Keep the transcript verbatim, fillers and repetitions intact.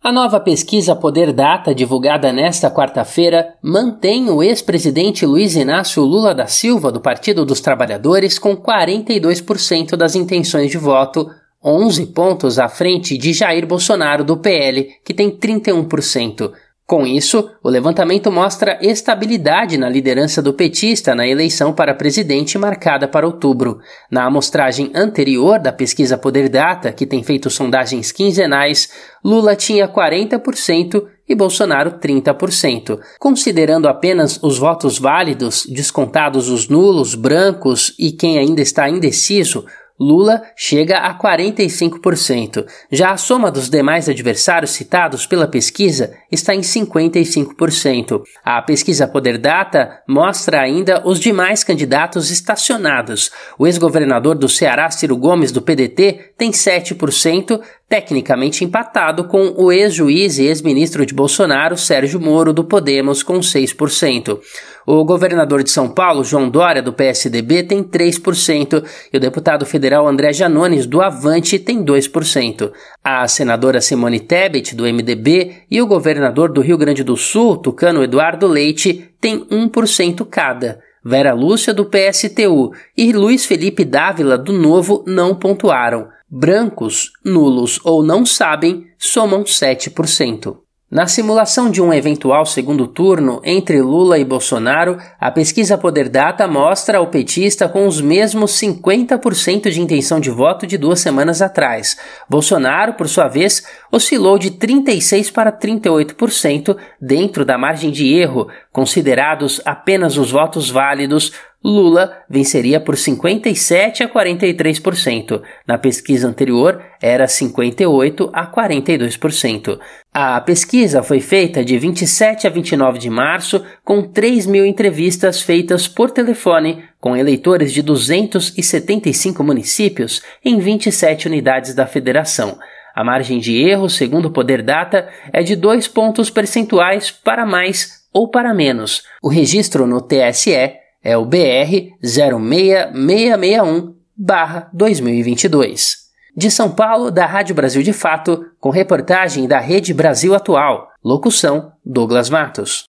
A nova pesquisa Poder Data, divulgada nesta quarta-feira, mantém o ex-presidente Luiz Inácio Lula da Silva, do Partido dos Trabalhadores, com quarenta e dois por cento das intenções de voto, onze pontos à frente de Jair Bolsonaro, do P L, que tem trinta e um por cento. Com isso, o levantamento mostra estabilidade na liderança do petista na eleição para presidente marcada para outubro. Na amostragem anterior da pesquisa Poder Data, que tem feito sondagens quinzenais, Lula tinha quarenta por cento e Bolsonaro trinta por cento. Considerando apenas os votos válidos, descontados os nulos, brancos e quem ainda está indeciso, Lula chega a quarenta e cinco por cento. Já a soma dos demais adversários citados pela pesquisa está em cinquenta e cinco por cento. A pesquisa Poder Data mostra ainda os demais candidatos estacionados. O ex-governador do Ceará, Ciro Gomes, do P D T, tem sete por cento, tecnicamente empatado com o ex-juiz e ex-ministro de Bolsonaro, Sérgio Moro, do Podemos, com seis por cento. O governador de São Paulo, João Dória, do P S D B, tem três por cento e o deputado federal André Janones, do Avante, tem dois por cento. A senadora Simone Tebet, do M D B, e o governador do Rio Grande do Sul, tucano Eduardo Leite, têm um por cento cada. Vera Lúcia, do P S T U, e Luiz Felipe Dávila, do Novo, não pontuaram. Brancos, nulos ou não sabem somam sete por cento. Na simulação de um eventual segundo turno entre Lula e Bolsonaro, a pesquisa Poder Data mostra o petista com os mesmos cinquenta por cento de intenção de voto de duas semanas atrás. Bolsonaro, por sua vez, oscilou de trinta e seis por cento para trinta e oito por cento dentro da margem de erro. Considerados apenas os votos válidos, Lula venceria por cinquenta e sete a quarenta e três por cento. Na pesquisa anterior, era cinquenta e oito a quarenta e dois por cento. A pesquisa foi feita de vinte e sete a vinte e nove de março, com três mil entrevistas feitas por telefone com eleitores de duzentos e setenta e cinco municípios em vinte e sete unidades da federação. A margem de erro, segundo o Poder Data, é de dois pontos percentuais para mais ou para menos. O registro no T S E é o B R zero seis seis seis um barra dois mil e vinte e dois. De São Paulo, da Rádio Brasil de Fato, com reportagem da Rede Brasil Atual. Locução: Douglas Matos.